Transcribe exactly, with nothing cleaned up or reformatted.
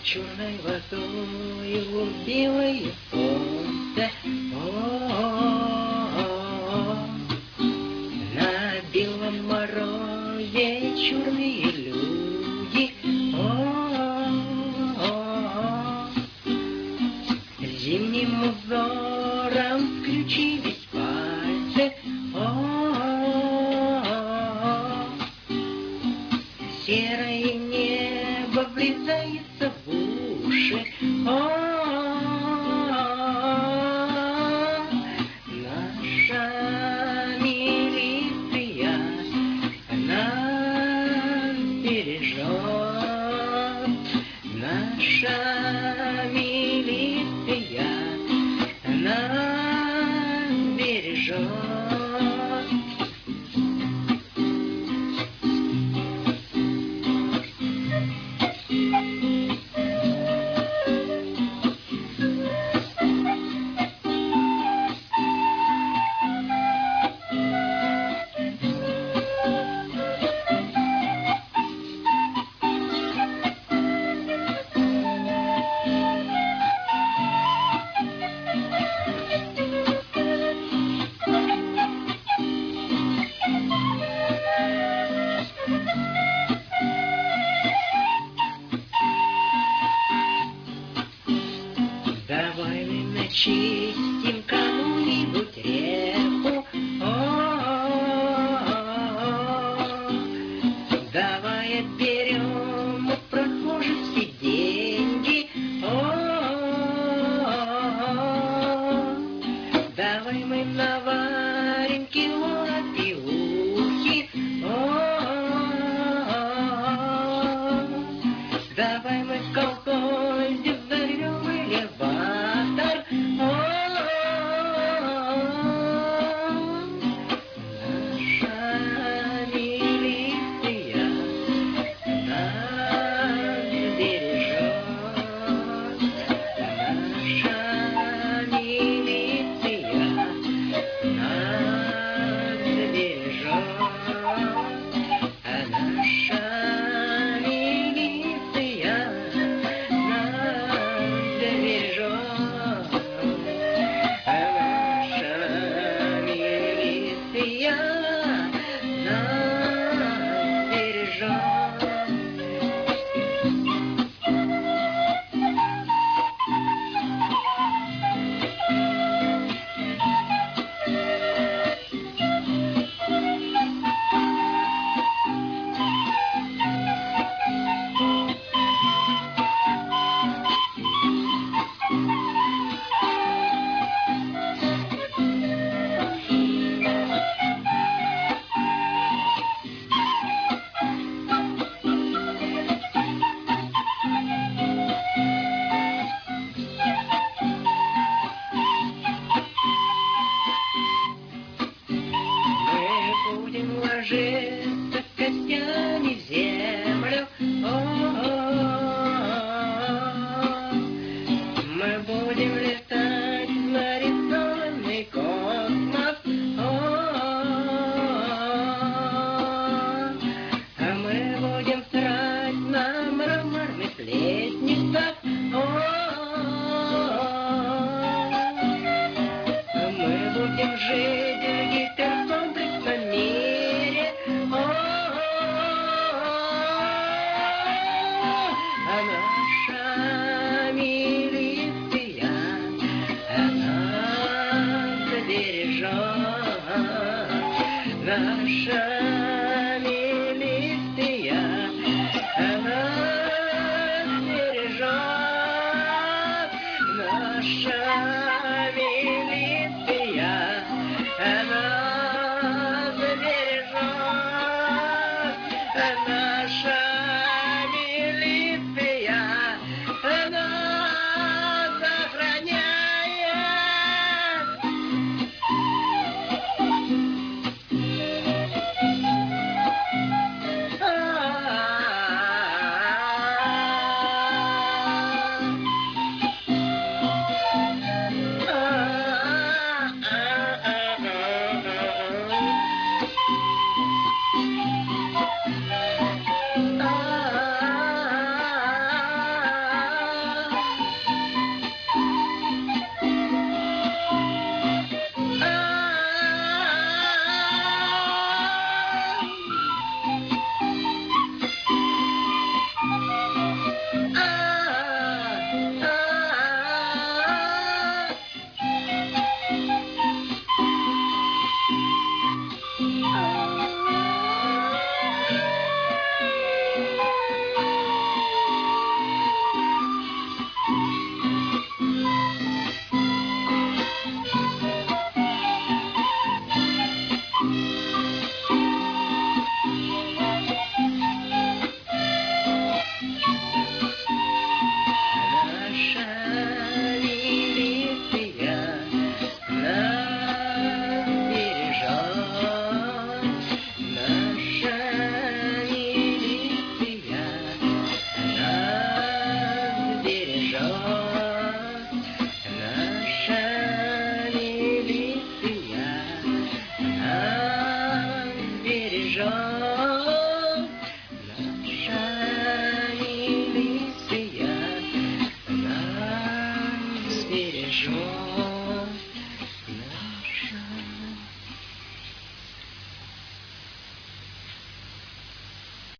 черной водою белое солнце. О-о-о-о. На белом морозе черные люди. О-о-о-о. Зимним узором включились пальцы. О-о-о-о. Серое небо врезается в уши. О-о-о-о. Наша милиция нас бережет. Наша милиция нас бережет. Давай мы начистим кому-нибудь репу. О-о-о-о. Давай отберем у прохожих все деньги. О-о-о-о. Давай мы наварим кило опиухи. О-о-о-о. Давай мы в колхозе взорвем элеватор. О-о-о-о. Наша милиция нас бережет. Наша милиция нас бережет. А наша милиция нас бережет. А наша милиция нас бережет. Будем ложиться костями в землю. О-о-о-о. Мы будем летать в нарисованный космос. О-о-о-о. А мы будем срать на мраморных лестницах. О-о-о-о. А мы будем жить в гиперкомплексном мире. О-о-о-о. А наша милиция нас бережет. Наша